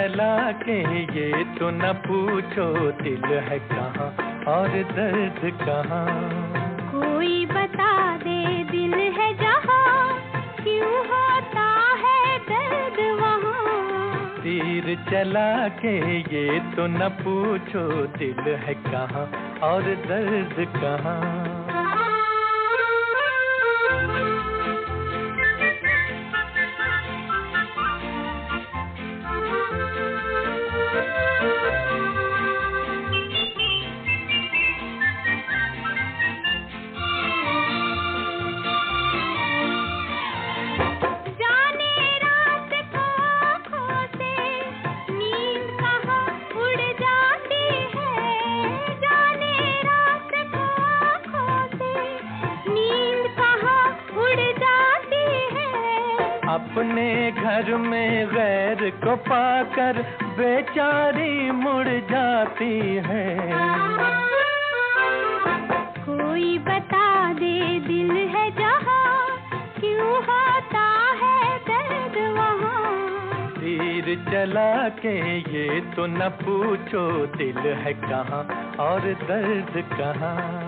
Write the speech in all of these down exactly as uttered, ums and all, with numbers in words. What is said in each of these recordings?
चला के ये तो न पूछो दिल है कहाँ और दर्द कहाँ। कोई बता दे दिल है जहाँ, क्यों होता है दर्द वहाँ। तीर चला के ये तो न पूछो दिल है कहाँ और दर्द कहाँ। अपने घर में गैर को पाकर बेचारी मुड़ जाती है। कोई बता दे दिल है जहाँ, क्यों होता है दर्द वहाँ। तीर चला के ये तो न पूछो दिल है कहाँ और दर्द कहाँ।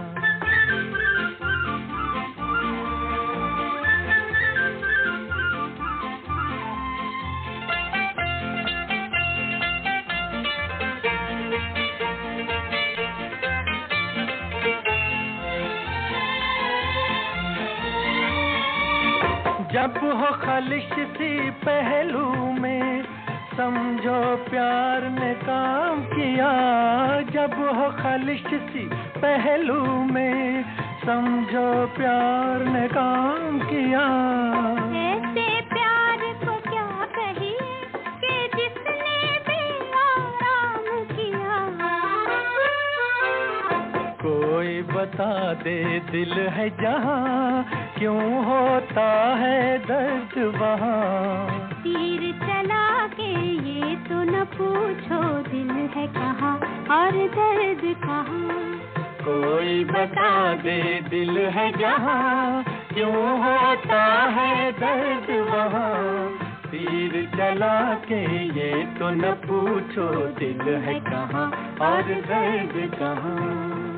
जब हो खलिश सी पहलू में समझो प्यार ने काम किया। जब हो खलिश सी पहलू में समझो प्यार ने काम किया। ऐसे प्यार को क्या कहिए कि जिसने भी आराम किया। कोई बता दे दिल है जहाँ, क्यों होता है दर्द वहाँ। तीर चला के ये तो न पूछो दिल है कहाँ और दर्द कहाँ। कोई बता दे दिल है जहाँ, क्यों होता है दर्द वहाँ। तीर चला के ये तो न पूछो दिल है कहाँ और दर्द कहाँ।